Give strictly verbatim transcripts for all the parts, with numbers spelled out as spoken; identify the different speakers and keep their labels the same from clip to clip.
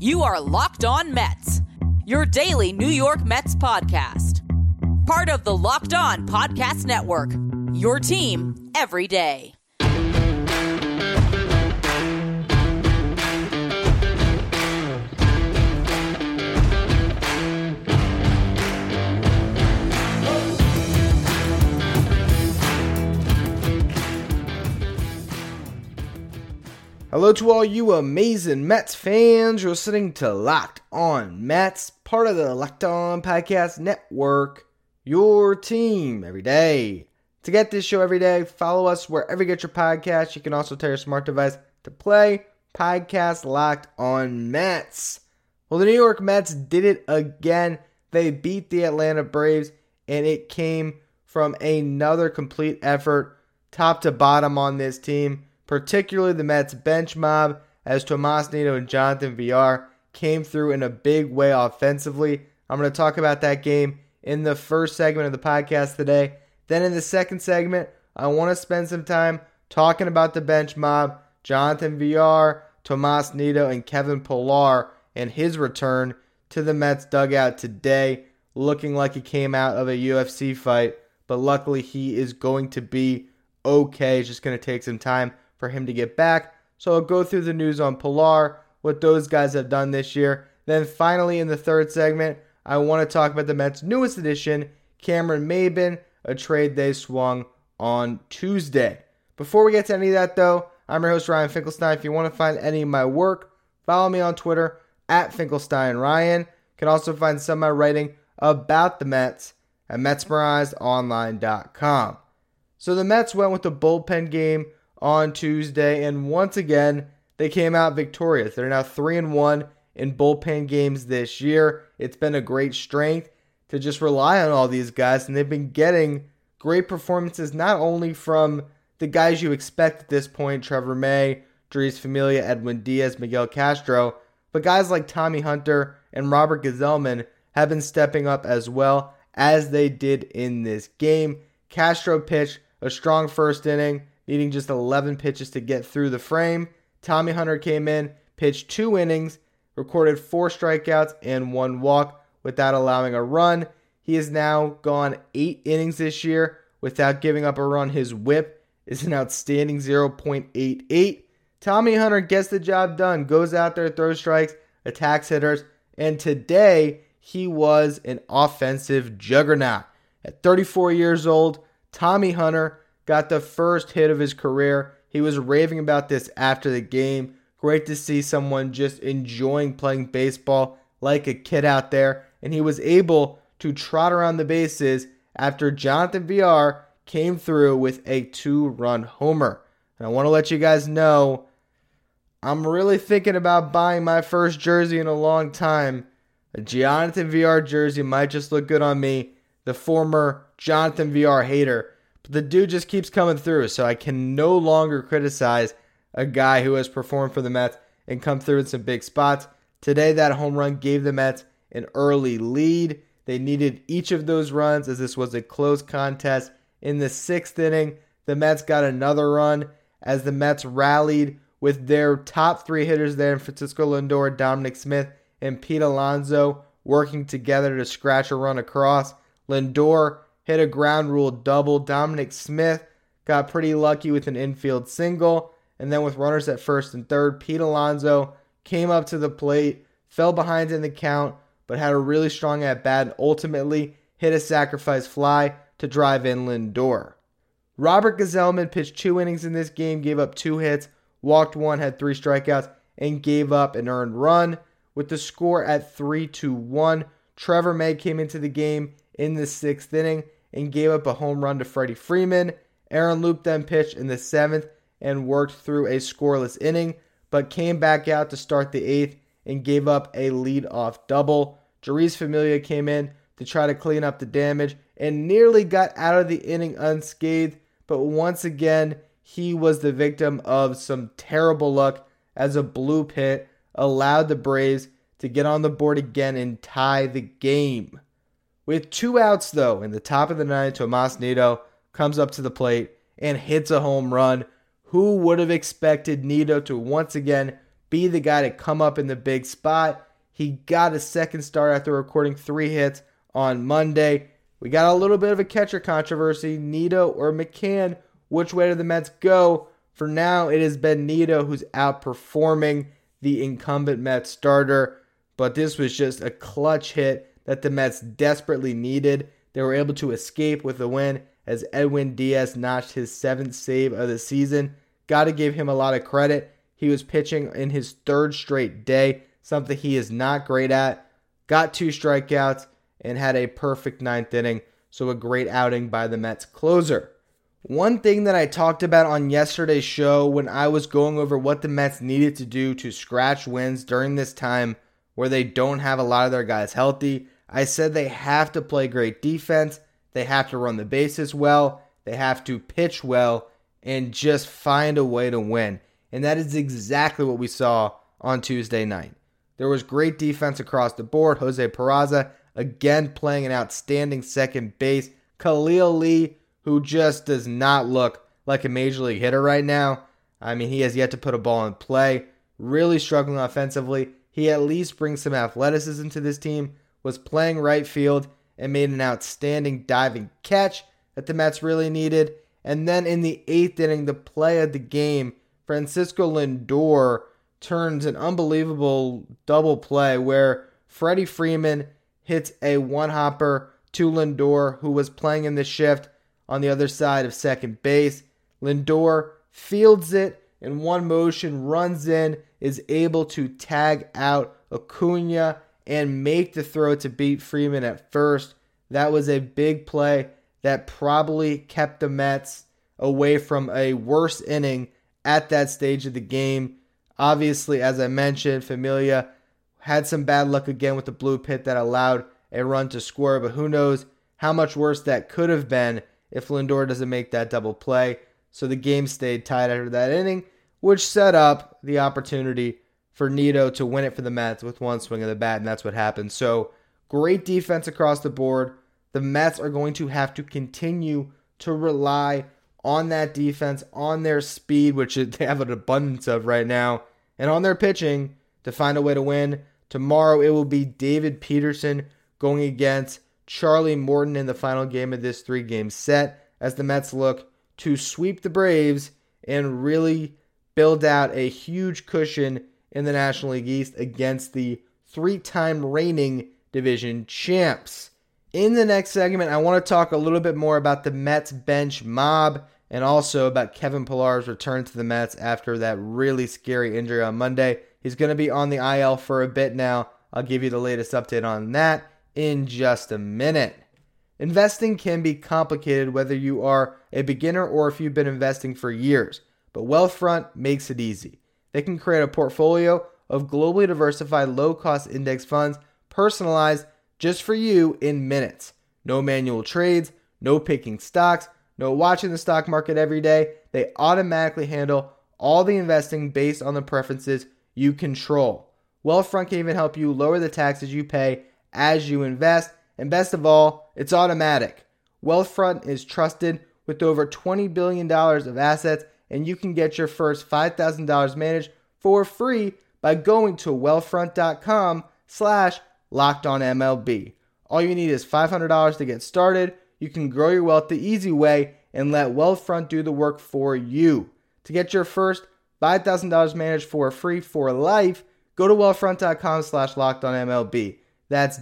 Speaker 1: You are Locked On Mets, your daily New York Mets podcast. Part of the Locked On Podcast Network, your team every day.
Speaker 2: Hello to all you amazing Mets fans. You're listening to Locked On Mets, part of the Locked On Podcast Network, your team every day. To get this show every day, follow us wherever you get your podcasts. You can also tell your smart device to play podcast Locked On Mets. Well, the New York Mets did it again. They beat the Atlanta Braves, and it came from another complete effort, top to bottom on this team. Particularly the Mets bench mob, as Tomas Nido and Jonathan Villar came through in a big way offensively. I'm going to talk about that game in the first segment of the podcast today. Then in the second segment, I want to spend some time talking about the bench mob, Jonathan Villar, Tomas Nido, and Kevin Pillar, and his return to the Mets dugout today, looking like he came out of a U F C fight, but luckily he is going to be okay. It's just going to take some time for him to get back. So I'll go through the news on Pillar, what those guys have done this year. Then finally in the third segment, I want to talk about the Mets' newest addition, Cameron Maybin, a trade they swung on Tuesday. Before we get to any of that though, I'm your host Ryan Finkelstein. If you want to find any of my work, follow me on Twitter at FinkelsteinRyan. You can also find some of my writing about the Mets at Metsmerized Online dot com. So the Mets went with the bullpen game on Tuesday, and once again, they came out victorious. They're now three and one in bullpen games this year. It's been a great strength to just rely on all these guys, and they've been getting great performances not only from the guys you expect at this point, Trevor May, Jeurys Familia, Edwin Diaz, Miguel Castro, but guys like Tommy Hunter and Robert Gsellman have been stepping up as well as they did in this game. Castro pitched a strong first inning, needing just eleven pitches to get through the frame. Tommy Hunter came in, pitched two innings, recorded four strikeouts and one walk without allowing a run. He has now gone eight innings this year without giving up a run. His whip is an outstanding zero point eight eight. Tommy Hunter gets the job done, goes out there, throws strikes, attacks hitters, and today he was an offensive juggernaut. At thirty-four years old, Tommy Hunter got the first hit of his career. He was raving about this after the game. Great to see someone just enjoying playing baseball like a kid out there. And he was able to trot around the bases after Jonathan Villar came through with a two-run homer. And I want to let you guys know, I'm really thinking about buying my first jersey in a long time. A Jonathan Villar jersey might just look good on me, the former Jonathan Villar hater. But the dude just keeps coming through, so I can no longer criticize a guy who has performed for the Mets and come through in some big spots. Today, that home run gave the Mets an early lead. They needed each of those runs as this was a close contest. In the sixth inning, the Mets got another run as the Mets rallied with their top three hitters there, Francisco Lindor, Dominic Smith, and Pete Alonso, working together to scratch a run across. Lindor hit a ground rule double. Dominic Smith got pretty lucky with an infield single. And then with runners at first and third, Pete Alonso came up to the plate, fell behind in the count, but had a really strong at-bat and ultimately hit a sacrifice fly to drive in Lindor. Robert Gsellman pitched two innings in this game, gave up two hits, walked one, had three strikeouts, and gave up an earned run. With the score at three to one, Trevor May came into the game in the sixth inning and gave up a home run to Freddie Freeman. Aaron Loup then pitched in the seventh and worked through a scoreless inning, but came back out to start the eighth and gave up a lead-off double. Jeurys Familia came in to try to clean up the damage and nearly got out of the inning unscathed, but once again, he was the victim of some terrible luck as a bloop hit allowed the Braves to get on the board again and tie the game. With two outs, though, in the top of the ninth, Tomas Nido comes up to the plate and hits a home run. Who would have expected Nido to once again be the guy to come up in the big spot. He got a second start after recording three hits on Monday. We got a little bit of a catcher controversy. Nido or McCann, which way do the Mets go? For now, it has been Nido who's outperforming the incumbent Mets starter. But this was just a clutch hit that the Mets desperately needed. They were able to escape with a win as Edwin Diaz notched his seventh save of the season. Got to give him a lot of credit. He was pitching in his third straight day, something he is not great at. Got two strikeouts and had a perfect ninth inning. So a great outing by the Mets closer. One thing that I talked about on yesterday's show when I was going over what the Mets needed to do to scratch wins during this time where they don't have a lot of their guys healthy, I said they have to play great defense, they have to run the bases well, they have to pitch well, and just find a way to win. And that is exactly what we saw on Tuesday night. There was great defense across the board. Jose Peraza again playing an outstanding second base. Khalil Lee, who just does not look like a major league hitter right now. I mean, he has yet to put a ball in play. Really struggling offensively. He at least brings some athleticism to this team. Was playing right field and made an outstanding diving catch that the Mets really needed. And then in the eighth inning, the play of the game, Francisco Lindor turns an unbelievable double play where Freddie Freeman hits a one-hopper to Lindor, who was playing in the shift on the other side of second base. Lindor fields it in one motion, runs in, is able to tag out Acuna and make the throw to beat Freeman at first. That was a big play that probably kept the Mets away from a worse inning at that stage of the game. Obviously, as I mentioned, Familia had some bad luck again with the blue pit that allowed a run to score, but who knows how much worse that could have been if Lindor doesn't make that double play. So the game stayed tied after that inning, which set up the opportunity for Nido to win it for the Mets with one swing of the bat, and that's what happened. So great defense across the board. The Mets are going to have to continue to rely on that defense, on their speed, which they have an abundance of right now, and on their pitching to find a way to win. Tomorrow it will be David Peterson going against Charlie Morton in the final game of this three-game set as the Mets look to sweep the Braves and really build out a huge cushion in the National League East against the three-time reigning division champs. In the next segment, I want to talk a little bit more about the Mets bench mob and also about Kevin Pillar's return to the Mets after that really scary injury on Monday. He's going to be on the I L for a bit now. I'll give you the latest update on that in just a minute. Investing can be complicated whether you are a beginner or if you've been investing for years, but Wealthfront makes it easy. They can create a portfolio of globally diversified low-cost index funds personalized just for you in minutes. No manual trades, no picking stocks, no watching the stock market every day. They automatically handle all the investing based on the preferences you control. Wealthfront can even help you lower the taxes you pay as you invest. And best of all, it's automatic. Wealthfront is trusted with over twenty billion dollars of assets, and you can get your first five thousand dollars managed for free by going to wealthfront.com slash locked on MLB. All you need is five hundred dollars to get started. You can grow your wealth the easy way and let Wealthfront do the work for you. To get your first five thousand dollars managed for free for life, go to wealthfront.com slash locked on MLB. That's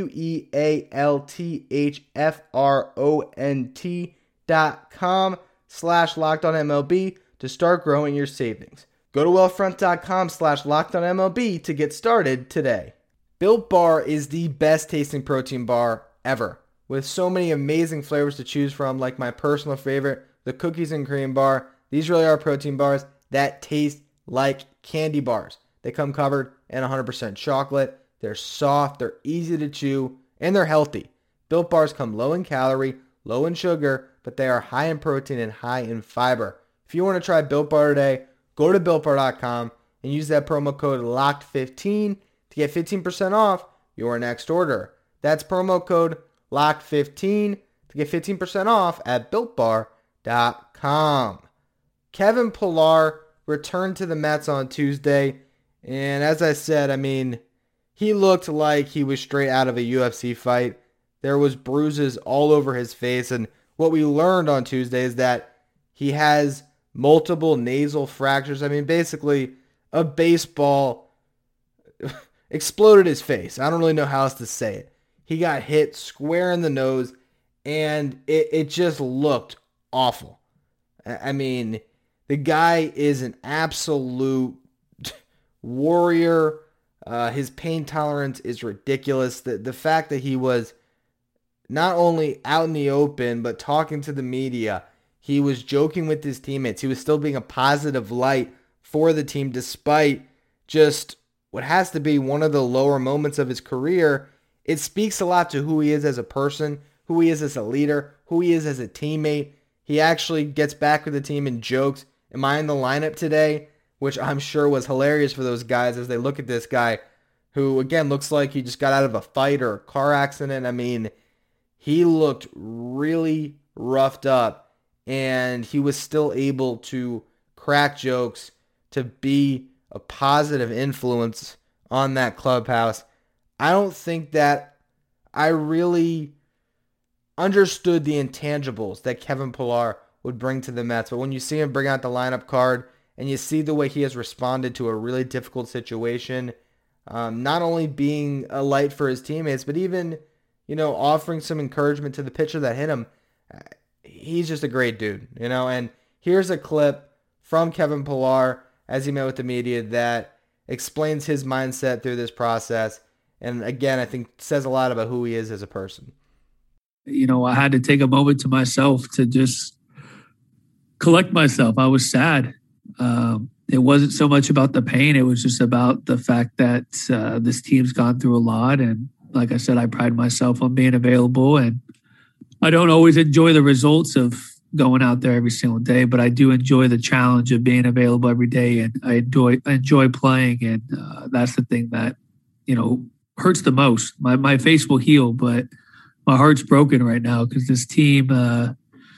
Speaker 2: W-E-A-L-T-H-F-R-O-N-T dot com slash locked on MLB to start growing your savings. Go to wealthfront.com slash locked on MLB to get started today. Built Bar is the best tasting protein bar ever, with so many amazing flavors to choose from, like my personal favorite, the cookies and cream bar. These really are protein bars that taste like candy bars. They come covered in one hundred percent chocolate. They're soft, they're easy to chew, and they're healthy. Built Bars come low in calorie, low in sugar, but they are high in protein and high in fiber. If you want to try Built Bar today, go to built bar dot com and use that promo code locked fifteen to get fifteen percent off your next order. That's promo code locked fifteen to get fifteen percent off at built bar dot com. Kevin Pillar returned to the Mets on Tuesday, And as I said, I mean, he looked like he was straight out of a U F C fight. There was bruises all over his face. And what we learned on Tuesday is that he has multiple nasal fractures. I mean, basically, a baseball exploded his face. I don't really know how else to say it. He got hit square in the nose, and it, it just looked awful. I mean, the guy is an absolute warrior. Uh, his pain tolerance is ridiculous. The, the fact that he was not only out in the open, but talking to the media, he was joking with his teammates. He was still being a positive light for the team, despite just what has to be one of the lower moments of his career. It speaks a lot to who he is as a person, who he is as a leader, who he is as a teammate. He actually gets back with the team and jokes, "Am I in the lineup today?" Which I'm sure was hilarious for those guys as they look at this guy who, again, looks like he just got out of a fight or a car accident. I mean, he looked really roughed up, and he was still able to crack jokes, to be a positive influence on that clubhouse. I don't think that I really understood the intangibles that Kevin Pillar would bring to the Mets. But when you see him bring out the lineup card and you see the way he has responded to a really difficult situation, um, not only being a light for his teammates, but even, you know, offering some encouragement to the pitcher that hit him, he's just a great dude, you know. And here's a clip from Kevin Pillar as he met with the media that explains his mindset through this process. And again, I think says a lot about who he is as a person.
Speaker 3: You know, I had to take a moment to myself to just collect myself. I was sad. Um, it wasn't so much about the pain. It was just about the fact that uh, this team's gone through a lot. And like I said, I pride myself on being available. And I don't always enjoy the results of going out there every single day, but I do enjoy the challenge of being available every day. And I enjoy, I enjoy playing. And uh, that's the thing that, you know, hurts the most. My my face will heal, but my heart's broken right now because this team, uh,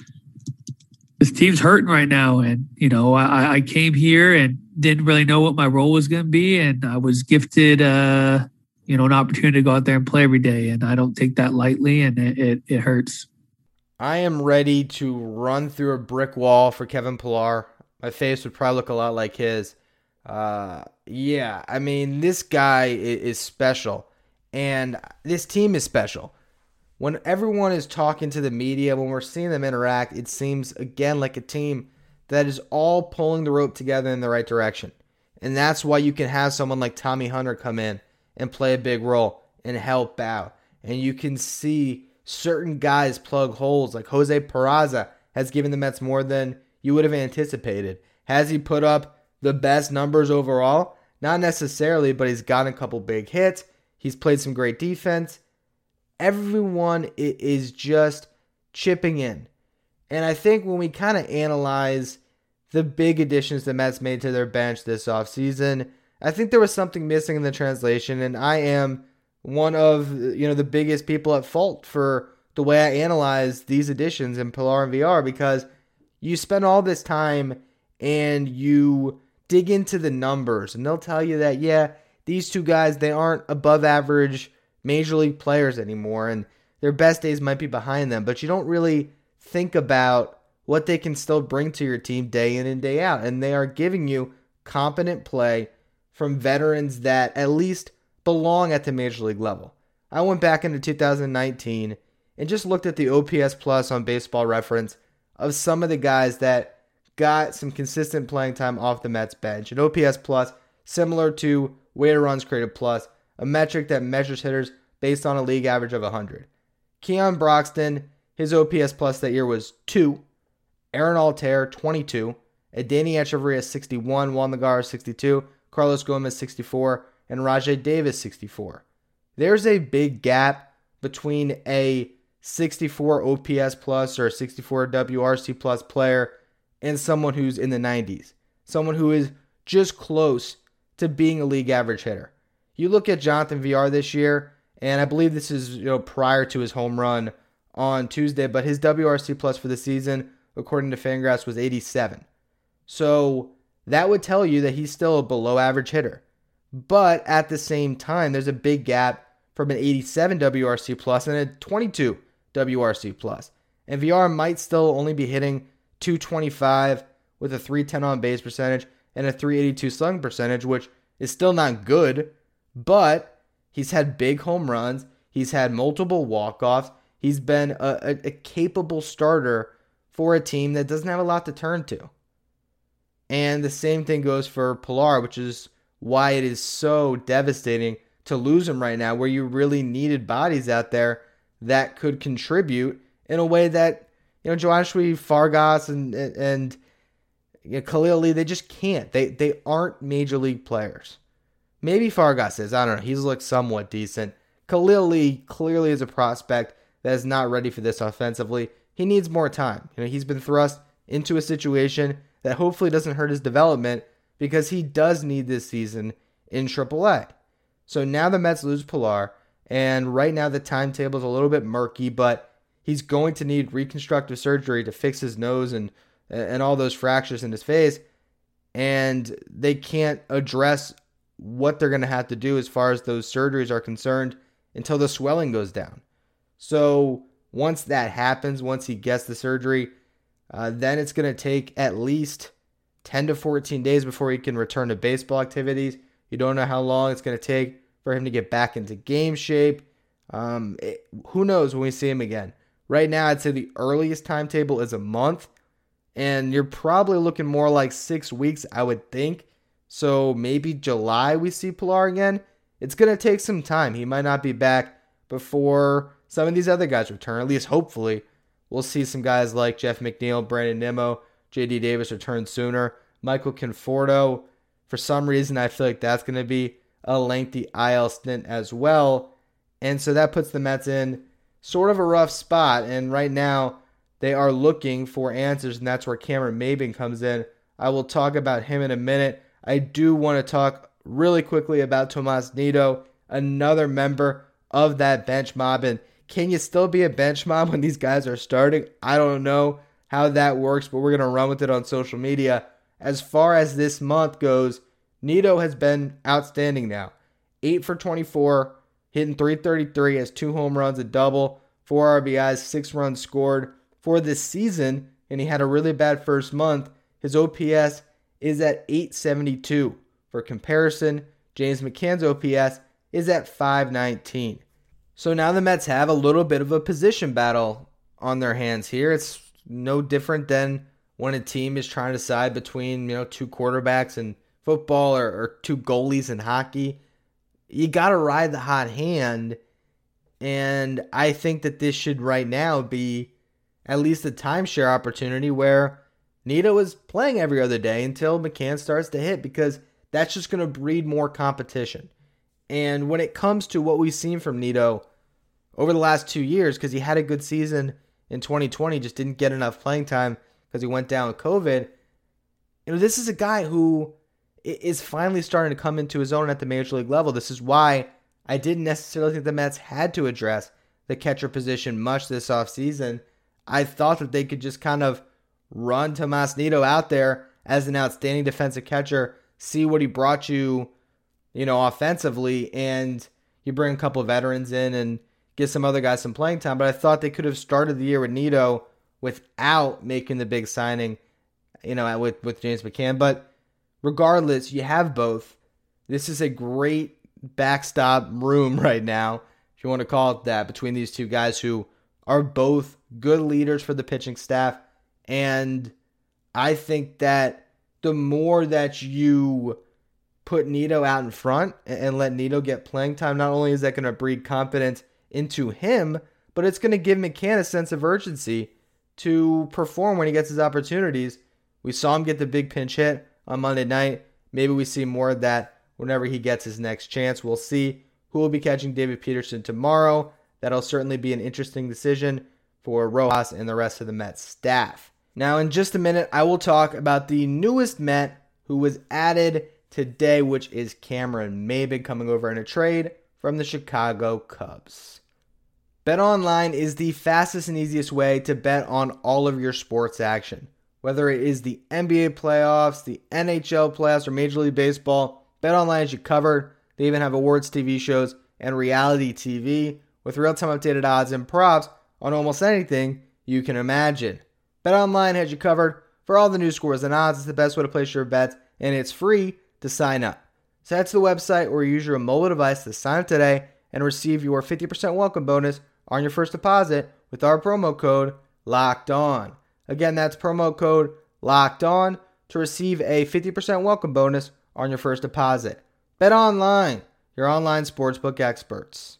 Speaker 3: this team's hurting right now. And, you know, I, I came here and didn't really know what my role was going to be. And I was gifted, uh, you know, an opportunity to go out there and play every day. And I don't take that lightly, and it, it, it hurts.
Speaker 2: I am ready to run through a brick wall for Kevin Pillar. My face would probably look a lot like his. Uh, yeah, I mean, this guy is, is special. And this team is special. When everyone is talking to the media, when we're seeing them interact, it seems, again, like a team that is all pulling the rope together in the right direction. And that's why you can have someone like Tommy Hunter come in and play a big role and help out. And you can see certain guys plug holes, like Jose Peraza has given the Mets more than you would have anticipated. Has he put up the best numbers overall? Not necessarily, but he's gotten a couple big hits. He's played some great defense. Everyone is just chipping in. And I think when we kind of analyze the big additions the Mets made to their bench this offseason, I think there was something missing in the translation, and I am one of, you know, the biggest people at fault for the way I analyze these additions in Pillar and V R, because you spend all this time and you dig into the numbers, and they'll tell you that, yeah, these two guys, they aren't above average major league players anymore, and their best days might be behind them, but you don't really think about what they can still bring to your team day in and day out, and they are giving you competent play from veterans that at least belong at the major league level. I went back into two thousand nineteen and just looked at the O P S plus on Baseball Reference of some of the guys that got some consistent playing time off the Mets bench. An O P S plus similar to weighted runs created plus, a metric that measures hitters based on a league average of one hundred. Keon Broxton, his O P S plus that year was two. Aaron Altair, twenty-two. Adeiny Echeverria, sixty-one. Juan Lagares, sixty-two. Carlos Gomez, sixty-four. And Rajay Davis, sixty-four. There's a big gap between a sixty-four O P S plus or a sixty-four W R C plus player and someone who's in the nineties. Someone who is just close to being a league average hitter. You look at Jonathan V R this year, and I believe this is, you know, prior to his home run on Tuesday, but his W R C plus for the season, according to Fangraphs, was eighty-seven. So that would tell you that he's still a below average hitter. But at the same time, there's a big gap from an eighty-seven W R C plus and a twenty-two W R C plus. And V R might still only be hitting two twenty-five with a three ten on base percentage and a three eighty-two slugging percentage, which is still not good, but he's had big home runs. He's had multiple walk-offs. He's been a, a, a capable starter for a team that doesn't have a lot to turn to. And the same thing goes for Pilar, which is why it is so devastating to lose him right now, where you really needed bodies out there that could contribute in a way that, you know, Joashua Fargas and and, and you know, Khalil Lee, they just can't. They they aren't major league players. Maybe Fargas is. I don't know. He's looked somewhat decent. Khalil Lee clearly is a prospect that is not ready for this offensively. He needs more time. You know, he's been thrust into a situation that hopefully doesn't hurt his development because he does need this season in triple A. So now the Mets lose Pilar, and right now the timetable is a little bit murky, but he's going to need reconstructive surgery to fix his nose and and all those fractures in his face, and they can't address what they're going to have to do as far as those surgeries are concerned until the swelling goes down. So once that happens, once he gets the surgery, uh, then it's going to take at least ten to fourteen days before he can return to baseball activities. You don't know how long it's going to take for him to get back into game shape. Um, it, who knows when we see him again? Right now, I'd say the earliest timetable is a month, and you're probably looking more like six weeks, I would think. So maybe July we see Pilar again. It's going to take some time. He might not be back before some of these other guys return. At least hopefully we'll see some guys like Jeff McNeil, Brandon Nimmo, J D Davis return sooner. Michael Conforto, for some reason, I feel like that's going to be a lengthy I L stint as well. And so that puts the Mets in sort of a rough spot. And right now, they are looking for answers, and that's where Cameron Maybin comes in. I will talk about him in a minute. I do want to talk really quickly about Tomas Nido, another member of that bench mob. And can you still be a bench mob when these guys are starting? I don't know how that works, but we're going to run with it on social media. As far as this month goes, Nido has been outstanding now. eight for twenty-four, hitting three thirty-three, has two home runs, a double, four R B Is, six runs scored for this season, and he had a really bad first month. His O P S is at eight seventy-two. For comparison, James McCann's O P S is at five nineteen. So now the Mets have a little bit of a position battle on their hands here. It's no different than when a team is trying to decide between, you know, two quarterbacks in football or, or two goalies in hockey. You got to ride the hot hand, and I think that this should right now be at least a timeshare opportunity where Nido is playing every other day until McCann starts to hit, because that's just going to breed more competition. And when it comes to what we've seen from Nido over the last two years, because he had a good season in twenty twenty, just didn't get enough playing time because he went down with COVID. You know, this is a guy who is finally starting to come into his own at the major league level. This is why I didn't necessarily think the Mets had to address the catcher position much this offseason. I thought that they could just kind of run Tomas Nido out there as an outstanding defensive catcher, see what he brought you, you know, offensively, and you bring a couple of veterans in and get some other guys some playing time. But I thought they could have started the year with Nido without making the big signing, you know, with, with James McCann. But regardless, you have both. This is a great backstop room right now, if you want to call it that, between these two guys who are both good leaders for the pitching staff. And I think that the more that you put Nido out in front and let Nido get playing time, not only is that going to breed confidence into him, but it's going to give McCann a sense of urgency to perform when he gets his opportunities. We saw him get the big pinch hit on Monday night. Maybe we see more of that whenever he gets his next chance. We'll see who will be catching David Peterson tomorrow. That'll certainly be an interesting decision for Rojas and the rest of the Mets staff. Now, in just a minute, I will talk about the newest Met who was added today, which is Cameron Maybin, coming over in a trade from the Chicago Cubs. BetOnline is the fastest and easiest way to bet on all of your sports action. Whether it is the N B A playoffs, the N H L playoffs, or Major League Baseball, BetOnline has you covered. They even have awards T V shows and reality T V with real-time updated odds and props on almost anything you can imagine. BetOnline has you covered for all the new scores and odds. It's the best way to place your bets, and it's free to sign up. So head to the website or use your mobile device to sign up today and receive your fifty percent welcome bonus on your first deposit with our promo code LOCKEDON. Again, that's promo code LOCKEDON to receive a fifty percent welcome bonus on your first deposit. BetOnline, your online sportsbook experts.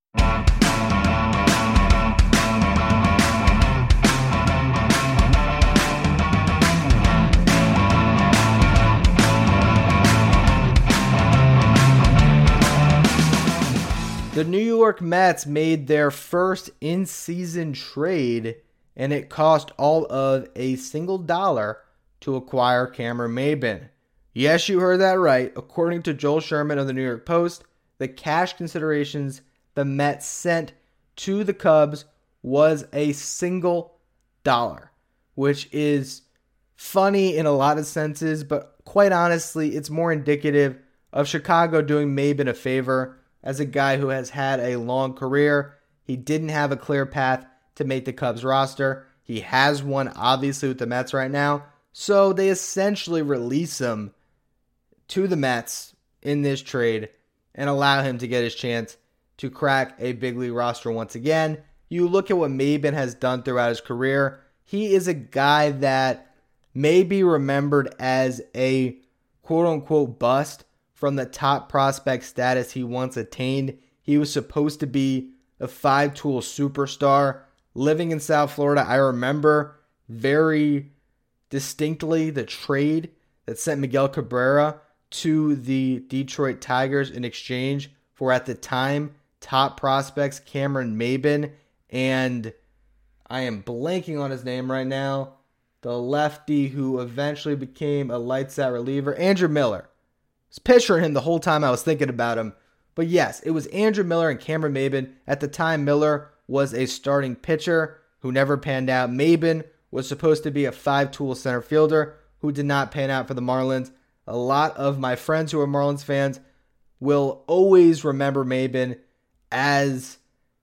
Speaker 2: The New York Mets made their first in-season trade, and it cost all of a single dollar to acquire Cameron Maybin. Yes, you heard that right. According to Joel Sherman of the New York Post, the cash considerations the Mets sent to the Cubs was a single dollar, which is funny in a lot of senses, but quite honestly, it's more indicative of Chicago doing Maybin a favor. As a guy who has had a long career, he didn't have a clear path to make the Cubs roster. He has one, obviously, with the Mets right now. So they essentially release him to the Mets in this trade and allow him to get his chance to crack a big league roster once again. You look at what Maybin has done throughout his career. He is a guy that may be remembered as a quote-unquote bust from the top prospect status he once attained. He was supposed to be a five-tool superstar. Living in South Florida, I remember very distinctly the trade that sent Miguel Cabrera to the Detroit Tigers in exchange for, at the time, top prospects Cameron Maybin and I am blanking on his name right now, the lefty who eventually became a lights-out reliever, Andrew Miller. I was picturing him the whole time I was thinking about him. But yes, it was Andrew Miller and Cameron Maybin. At the time, Miller was a starting pitcher who never panned out. Maybin was supposed to be a five-tool center fielder who did not pan out for the Marlins. A lot of my friends who are Marlins fans will always remember Maybin as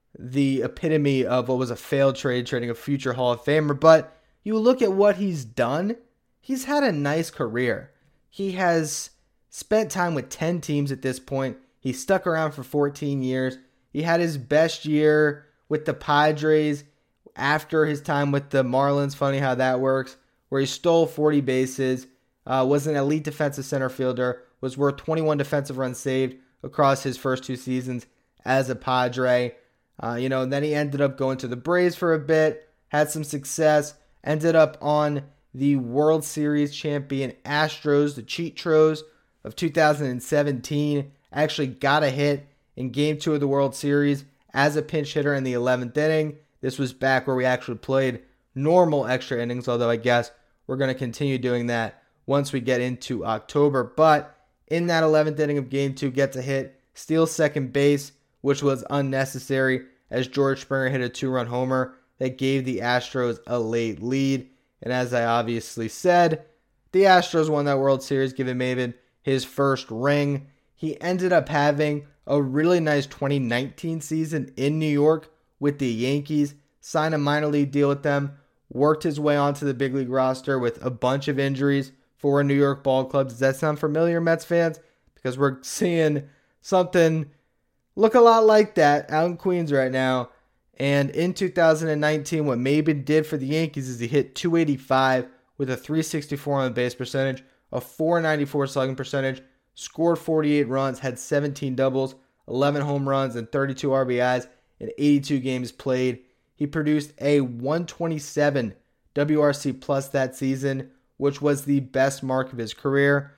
Speaker 2: the epitome of what was a failed trade, trading a future Hall of Famer. But you look at what he's done, he's had a nice career. He has spent time with ten teams at this point. He stuck around for fourteen years. He had his best year with the Padres after his time with the Marlins. Funny how that works. Where he stole forty bases, uh, was an elite defensive center fielder, was worth twenty-one defensive runs saved across his first two seasons as a Padre. Uh, you know, and then he ended up going to the Braves for a bit, had some success, ended up on the World Series champion Astros, the Cheatros of two thousand seventeen. Actually got a hit in Game two of the World Series as a pinch hitter in the eleventh inning. This was back where we actually played normal extra innings, although I guess we're going to continue doing that once we get into October. But in that eleventh inning of Game two, gets a hit, steals second base, which was unnecessary as George Springer hit a two-run homer that gave the Astros a late lead. And as I obviously said, the Astros won that World Series, giving Maybin his first ring. He ended up having a really nice twenty nineteen season in New York with the Yankees, signed a minor league deal with them, worked his way onto the big league roster with a bunch of injuries for a New York ball club. Does that sound familiar, Mets fans? Because we're seeing something look a lot like that out in Queens right now. And in two thousand nineteen, what Maybin did for the Yankees is he hit two eighty-five with a three sixty-four on the base percentage, a four ninety-four slugging percentage, scored forty-eight runs, had seventeen doubles, eleven home runs, and thirty-two R B Is in eighty-two games played. He produced a one twenty-seven W R C plus that season, which was the best mark of his career.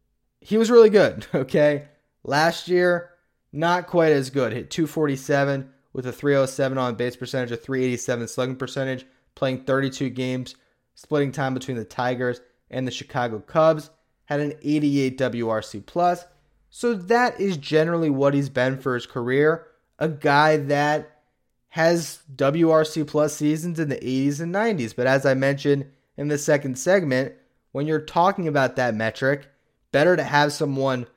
Speaker 2: He was really good, okay? Last year, not quite as good. Hit two forty-seven with a three oh seven on base percentage, a three eighty-seven slugging percentage, playing thirty-two games, splitting time between the Tigers and the Chicago Cubs. Had an eighty-eight W R C plus. So that is generally what he's been for his career. A guy that has W R C plus seasons in the eighties and nineties. But as I mentioned in the second segment, when you're talking about that metric, better to have someone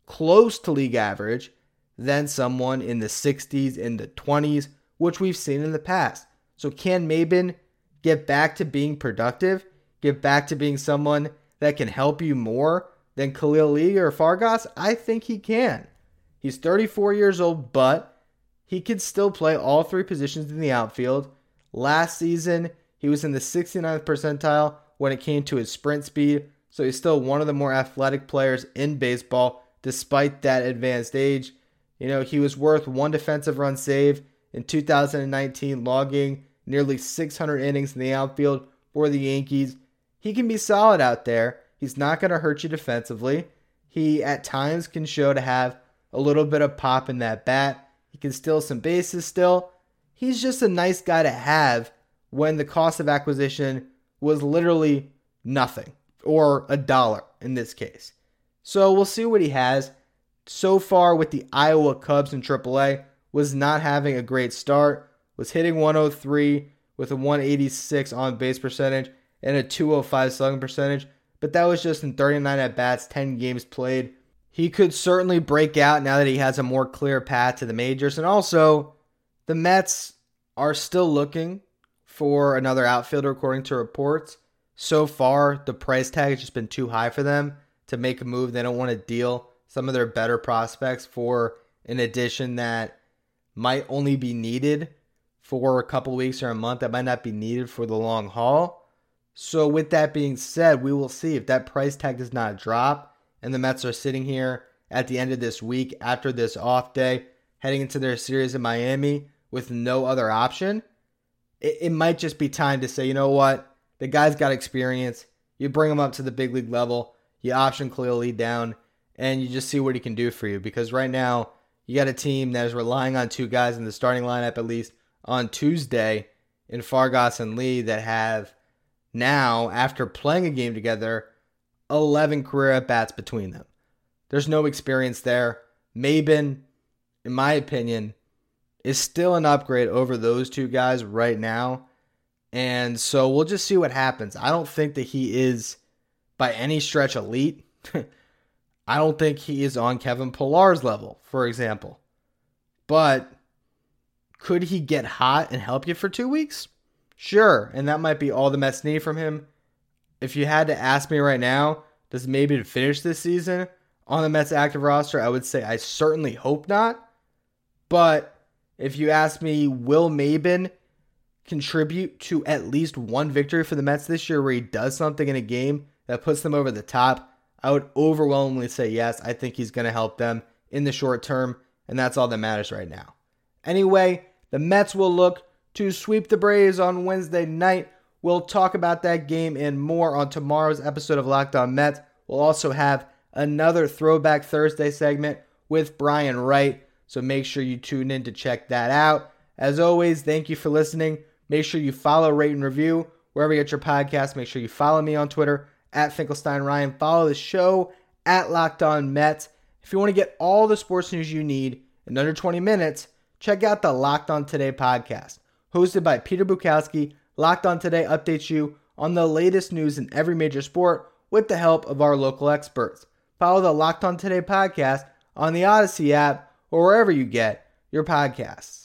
Speaker 2: close to league average than someone in the sixties, in the twenties, which we've seen in the past. So can Maybin get back to being productive, get back to being someone that can help you more than Khalil Lee or Fargas? I think he can. He's thirty-four years old, but he can still play all three positions in the outfield. Last season, he was in the sixty-ninth percentile when it came to his sprint speed, so he's still one of the more athletic players in baseball despite that advanced age. You know, he was worth one defensive run save in two thousand nineteen, logging nearly six hundred innings in the outfield for the Yankees. He can be solid out there. He's not going to hurt you defensively. He, at times, can show to have a little bit of pop in that bat. He can steal some bases still. He's just a nice guy to have when the cost of acquisition was literally nothing, or a dollar in this case. So we'll see what he has. So far with the Iowa Cubs in triple A, was not having a great start, was hitting one oh three with a one eighty-six on base percentage and a two oh five slugging percentage, but that was just in thirty-nine at-bats, ten games played. He could certainly break out now that he has a more clear path to the majors, and also the Mets are still looking for another outfielder according to reports. So far, the price tag has just been too high for them to make a move. They don't want to deal some of their better prospects for an addition that might only be needed for a couple weeks or a month, that might not be needed for the long haul. So with that being said, we will see if that price tag does not drop and the Mets are sitting here at the end of this week after this off day, heading into their series in Miami with no other option. It, it might just be time to say, you know what? The guy's got experience. You bring him up to the big league level. You option Khalil Lee down, and you just see what he can do for you. Because right now, you got a team that is relying on two guys in the starting lineup, at least on Tuesday, in Fargas and Lee, that have now, after playing a game together, eleven career at-bats between them. There's no experience there. Maybin, in my opinion, is still an upgrade over those two guys right now. And so we'll just see what happens. I don't think that he is, by any stretch, elite. I don't think he is on Kevin Pillar's level, for example. But could he get hot and help you for two weeks? Sure, and that might be all the Mets need from him. If you had to ask me right now, does Maybin finish this season on the Mets active roster? I would say I certainly hope not. But if you ask me, will Maybin contribute to at least one victory for the Mets this year where he does something in a game that puts them over the top? I would overwhelmingly say yes. I think he's going to help them in the short term, and that's all that matters right now. Anyway, the Mets will look to sweep the Braves on Wednesday night. We'll talk about that game and more on tomorrow's episode of Locked On Mets. We'll also have another Throwback Thursday segment with Brian Wright, so make sure you tune in to check that out. As always, thank you for listening. Make sure you follow, rate, and review wherever you get your podcast. Make sure you follow me on Twitter at Finkelstein Ryan. Follow the show at Locked On Mets. If you want to get all the sports news you need in under twenty minutes, check out the Locked On Today podcast. Hosted by Peter Bukowski, Locked On Today updates you on the latest news in every major sport with the help of our local experts. Follow the Locked On Today podcast on the Odyssey app or wherever you get your podcasts.